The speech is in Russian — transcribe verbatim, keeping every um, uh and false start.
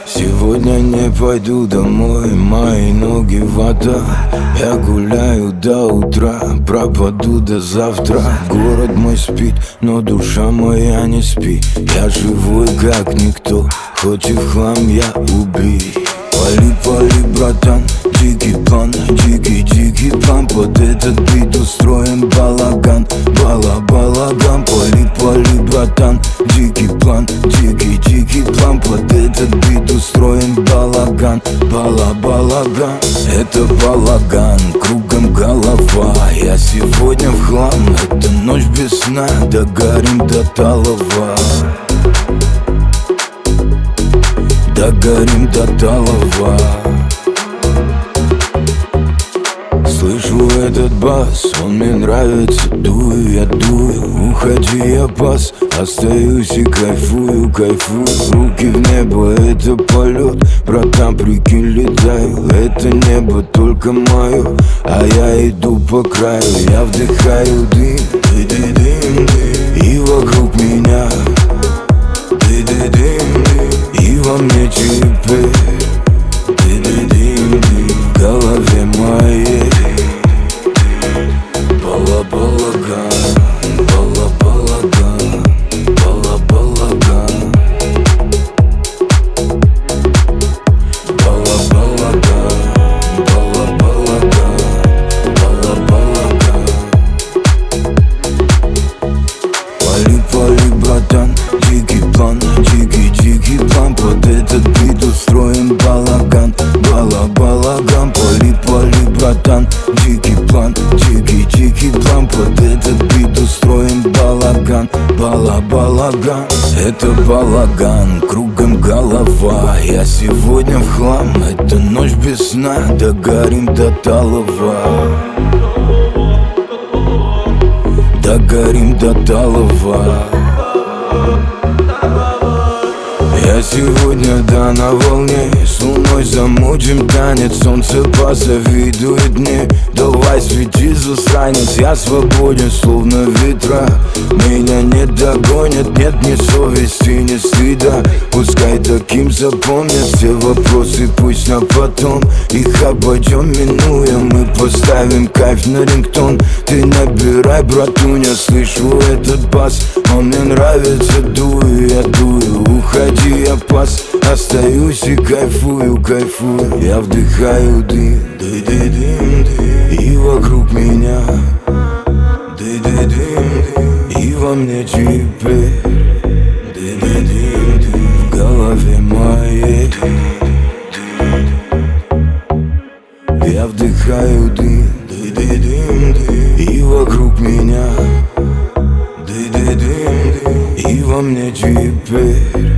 Сегодня не пойду домой, мои ноги вата. Я гуляю до утра, пропаду до завтра. Город мой спит, но душа моя не спит. Я живой как никто, хоть и в хлам я убит. Пали, пали, братан, дикий план, дикий, дикий план. Под этот бит устроим балаган, бала, балаган. Пали, пали, братан, дикий план, дикий, дикий план. Под этот бит устроим балаган, бала, балаган. Это балаган, кругом голова. Я сегодня в хлам, это ночь без сна. Догорим до талого, догорим до талого. Слышу этот бас, он мне нравится. Дую, я дую, уходи, я пас. Остаюсь и кайфую, кайфую. Руки в небо, это полет. Братан, прикинь, летаю. Это небо только мое, а я иду по краю. Я вдыхаю дым, дым, дым, дым. И вокруг меня дым, дым, дым. И во мне теперь дым, дым, дым, дым. В голове моей бала, балаган, бала, балаган, бала, балаган, бала, балаган, бала, балаган, бала, балаган. Пали, пали, братан, дикий план, дикий, дикий план. Под этот бит устроим балаган, бала, балаган. Пали, пали, братан, дикий план, дикий, дикий план. Под этот бит устроим балаган, бала, балаган. Это балаган, кругом голова. Я сегодня в хлам, это ночь без сна. Догорим до талого, догорим до талого. Я сегодня, да, на волне. С луной замутим танец. Солнце позавидует мне. Давай свети, засранец. Я свободен, словно ветра. Меня не догонят. Нет ни совести, ни стыда. Пускай таким запомнят. Все вопросы пусть на потом. Их обойдем, минуя. Мы поставим кайф на рингтон. Ты набирай, братуня. Слышу этот бас, он мне нравится. Дую, я дую, уходи, я пас. Остаюсь и кайфую, кайфую. Я вдыхаю дым, дым, дым, дым. И вокруг меня дым, дым, дым. И во мне теперь дым, дым, дым. В голове моей я вдыхаю дым, дым, дым, дым. И вокруг меня дым, дым, дым. И во мне теперь